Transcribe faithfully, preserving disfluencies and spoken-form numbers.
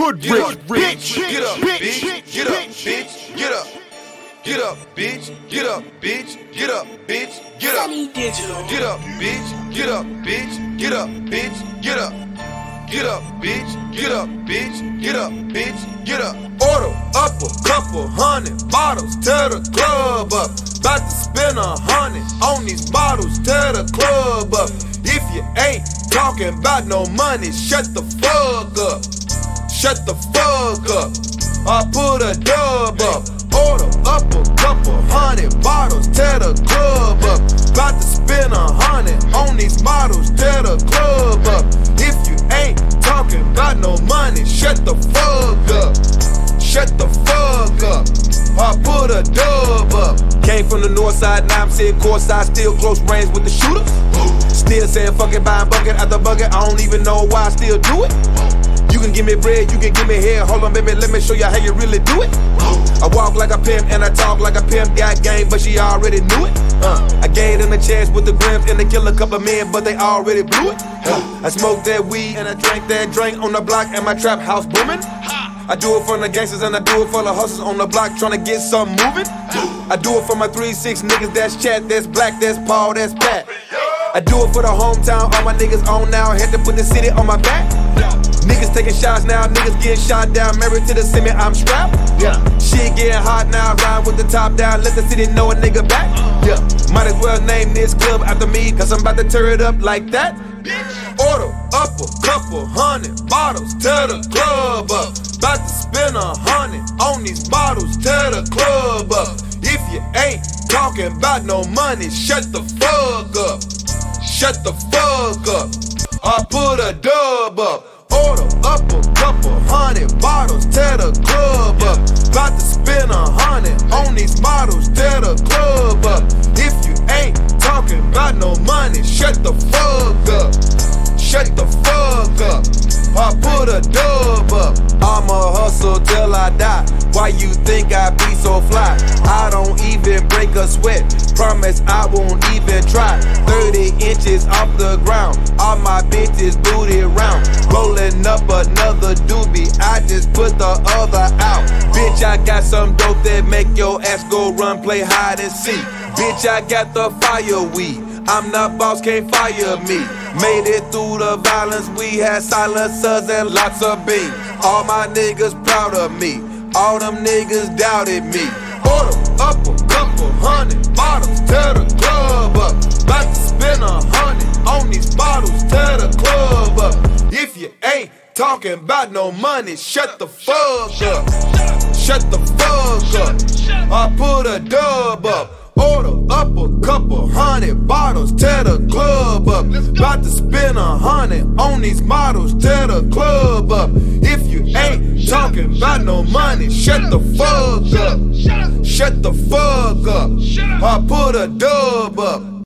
Woodbridge, bitch. Get up, bitch. Get up, bitch. Get up. Get up, bitch. Get up, bitch. Get up, bitch. Get up. Get up, bitch. Get up, bitch. Get up, bitch. Get up. Get up, bitch. Get up, bitch. Get up, bitch. Get up. Order up a couple hundred bottles, tear the club up. About to spend a hundred on these bottles, tear the club up. If you ain't talking about no money, shut the fuck up. Shut the fuck up. I put a dub up. Order up a couple hundred bottles, tear the club up. About to spend a hundred on these models, tear the club up. If you ain't talking about no money, shut the fuck up. Shut the fuck up. I put a dub up. Came from the north side, now I'm sitting courtside, still close range with the shooter. Still saying fucking buying bucket after bucket, I don't even know why I still do it. You can give me bread, you can give me hair. Hold on, baby, let me show you how you really do it. I walk like a pimp and I talk like a pimp. Got game, but she already knew it. Uh, I gave them a chance with the grams and they kill a couple men, but they already blew it. Uh, I smoked that weed and I drank that drink on the block and my trap house booming. I do it for the gangsters and I do it for the hustlers on the block trying to get something moving. I do it for my three six niggas, that's Chat, that's Black, that's Paul, that's Pat. I do it for the hometown, all my niggas on now, had to put the city on my back. Niggas taking shots now, niggas getting shot down, married to the cement, I'm strapped. Yeah, shit getting hot now, ride with the top down, let the city know a nigga back. Yeah, might as well name this club after me, cause I'm about to tear it up like that. Order up a couple hundred bottles, tear the club up. About to spend a hundred on these bottles, tear the club up. If you ain't talking about no money, shut the fuck up. Shut the fuck up. I put a dub up. Order up a couple hundred bottles, tear the club up. About to spend a hundred on these models, tear the club up. If you ain't talking about no money, shut the fuck up. Shut the fuck up. I put a dub up. I'ma hustle till I die. Why you think I be so fly? I don't even break a sweat. Promise I won't even try. thirty inches off the ground. All my bitches booty round. Rolling up another doobie. I just put the other out. Bitch, I got some dope that make your ass go run, play hide and seek. Bitch, I got the fire weed. I'm not boss, can't fire me. Made it through the violence, we had silencers and lots of beans. All my niggas proud of me, all them niggas doubted me. Order up a couple hundred bottles, tear the club up. About to spend a hundred on these bottles, tear the club up. If you ain't talking about no money, shut the fuck up. Shut the fuck up. I put a dub up. Order up a couple hundred bottles, tear the club up. About to spend a hundred on these models, tear the club up. If you ain't talking about no money, shut the fuck up. Shut the fuck up. I put a dub up.